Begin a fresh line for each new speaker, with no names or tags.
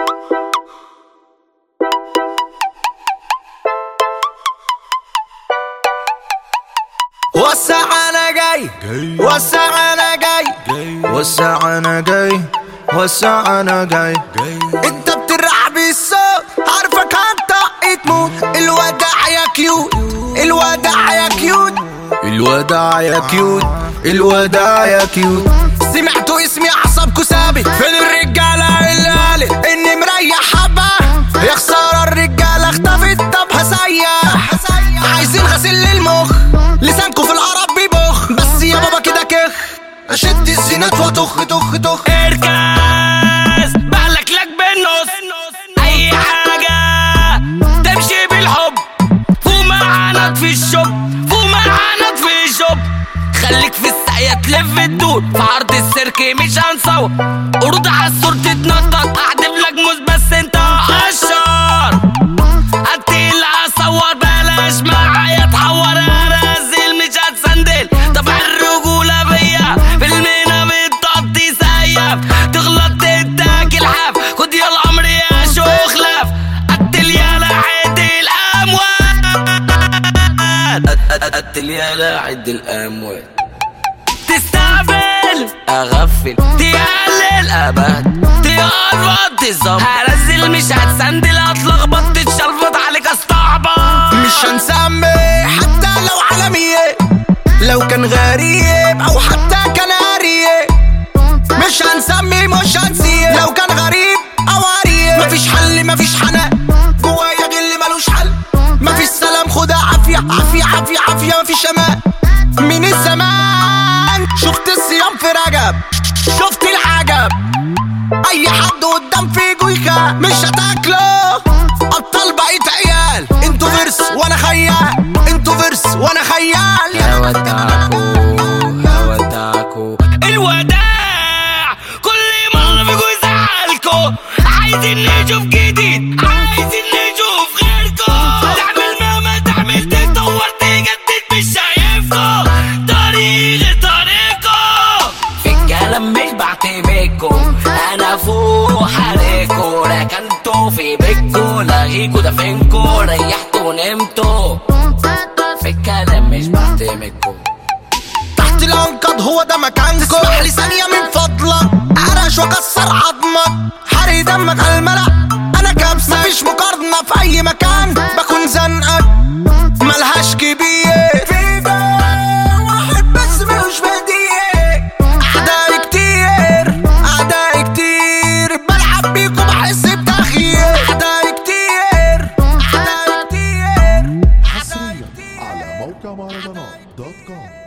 وسع انا جاي، وسع انا جاي، وسع انا جاي، وسع انا جاي. انت بترعب الصوت، عارفك هتطق تموت. الوداع يا كيوت، الوداع يا كيوت، الوداع يا كيوت، الوداع يا كيوت. سمعتوا اسمي اعصابكوا ثابت. فين الرجاله اللي قالت اني مريح حبه؟ يا خساره الرجاله اختفت. طب هسيح، عايزين غسيل للمخ، لسانكوا في القرب بيبخ. بس يا بابا كده كخ، اشد الزينات وطخ طخ طخ.
اركز بقلك لك بالنص، اي حاجة تمشي بالحب. فوق معانا في الشوب، فوق معانا في الشوب. خليك في الساقية تلف الدود، في عرض السيرك مش هنصور. قرود عالسور تتنطط، احدف لك موز بس انت قشر. قتل اصور بلاش معايا تحور، انزل مش هتسندل. طبع الرجولة بيا في المينا بتقضي سيف، تغلط تتاكل حاف. خد يا الامر يا شوخلف، قتل يا لعد الاموات، قتل يا لعد الاموات. تستقبل اغفل، تقلل ابد، تقرب تظبط. هرزل مش هتسندل، هتلخبط تتشلفط عليك استعبط.
مش هنسمي حتى لو عالمية، لو كان غريب او حتى كان قريب. مش هنسمي مش هنسيه، لو كان غريب او قريب. مفيش حل مفيش حنان، جوايا غل ملوش حل. مفيش سلام خدها عافية عافية عافية عافية. مفيش امان من الزمان. شفت الصيام في رجب، شفت العجب. اي حد قدام فيكو يخاف، مش هتاكله. ابطال بقيت عيال، انتوا فيرس وانا خيال، انتوا فيرس وانا خيال.
هودعكو هودعكو الوداع، كل مرة فيكو يزعلكو. عايزين نشوف جديد، عايزين نشوف غيركو. تعمل مهما تعمل، تتطور تجدد، مش شايفكو طريق غير طريقكو. في الكلام مش بعتمدكو، انا فوق حالكو. ركنتو في بيتكو، لغيكو دفنكو، ريحتو ونمتو. في الكلام مش بعتمدكو.
تحت الانقاض هو ده مكانكو. اسمح لي ثانية من فضلك، اعرش واكسر عظمك، حرق دمك على الملأ. انا كبسة مفيش مقارنة، في اي مكان بكون زنقك ملهاش كبير. في واحد بس ملوش بديل. اعدائي كتير، اعدائي كتير، بلعب بيكم بحس بتأخير. اعدائي كتير، اعدائي كتير،
حصريا على موقع مهرجانات.com.